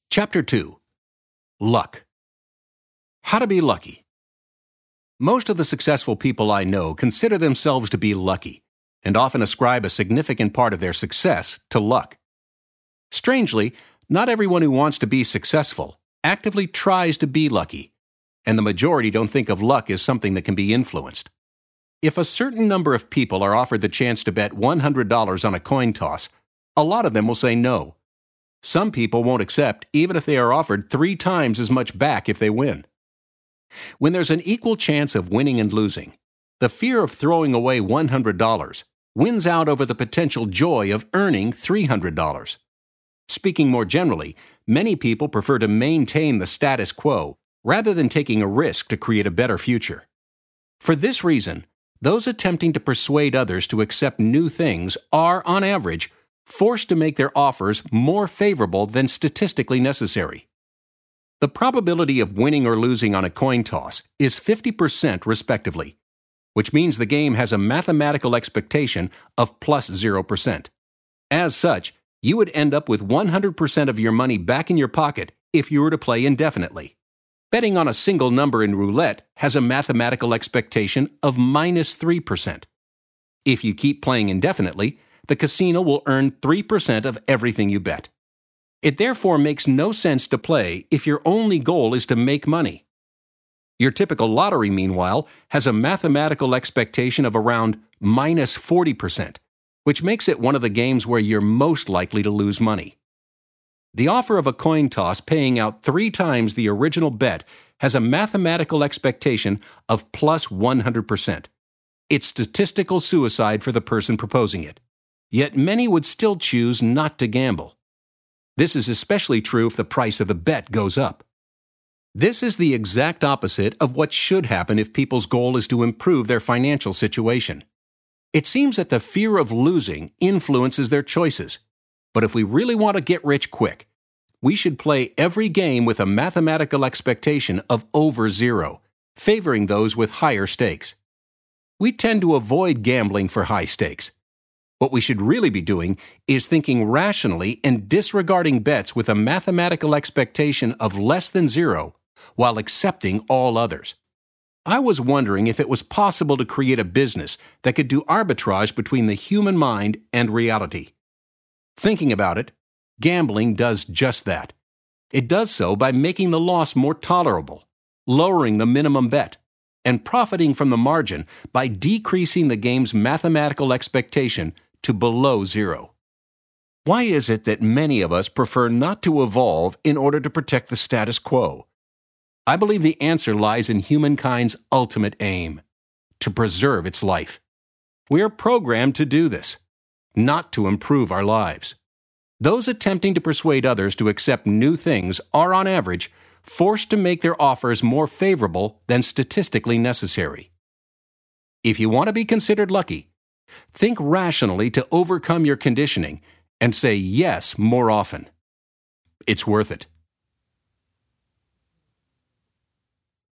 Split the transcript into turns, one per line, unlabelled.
Chapter 2. Luck. How to be lucky. Most of the successful people I know consider themselves to be lucky, and often ascribe a significant part of their success to luck. Strangely, not everyone who wants to be successful actively tries to be lucky, and the majority don't think of luck as something that can be influenced. If a certain number of people are offered the chance to bet $100 on a coin toss, a lot of them will say no. Some people won't accept even if they are offered 3 times as much back if they win. When there's an equal chance of winning and losing, the fear of throwing away $100 wins out over the potential joy of earning $300. Speaking more generally, many people prefer to maintain the status quo rather than taking a risk to create a better future. For this reason, those attempting to persuade others to accept new things are, on average, forced to make their offers more favorable than statistically necessary. The probability of winning or losing on a coin toss is 50% respectively, which means the game has a mathematical expectation of plus 0%. As such, you would end up with 100% of your money back in your pocket if you were to play indefinitely. Betting on a single number in roulette has a mathematical expectation of minus 3%. If you keep playing indefinitely, the casino will earn 3% of everything you bet. It therefore makes no sense to play if your only goal is to make money. Your typical lottery, meanwhile, has a mathematical expectation of around minus 40%, which makes it one of the games where you're most likely to lose money. The offer of a coin toss paying out 3 times the original bet has a mathematical expectation of plus 100%. It's statistical suicide for the person proposing it. Yet many would still choose not to gamble. This is especially true if the price of the bet goes up. This is the exact opposite of what should happen if people's goal is to improve their financial situation. It seems that the fear of losing influences their choices. But if we really want to get rich quick, we should play every game with a mathematical expectation of over 0, favoring those with higher stakes. We tend to avoid gambling for high stakes. What we should really be doing is thinking rationally and disregarding bets with a mathematical expectation of less than 0 while accepting all others. I was wondering if it was possible to create a business that could do arbitrage between the human mind and reality. Thinking about it, gambling does just that. It does so by making the loss more tolerable, lowering the minimum bet, and profiting from the margin by decreasing the game's mathematical expectation to below 0. Why is it that many of us prefer not to evolve in order to protect the status quo? I believe the answer lies in humankind's ultimate aim: to preserve its life. We are programmed to do this, not to improve our lives. Those attempting to persuade others to accept new things are, on average, forced to make their offers more favorable than statistically necessary. If you want to be considered lucky, think rationally to overcome your conditioning and say yes more often. It's worth it.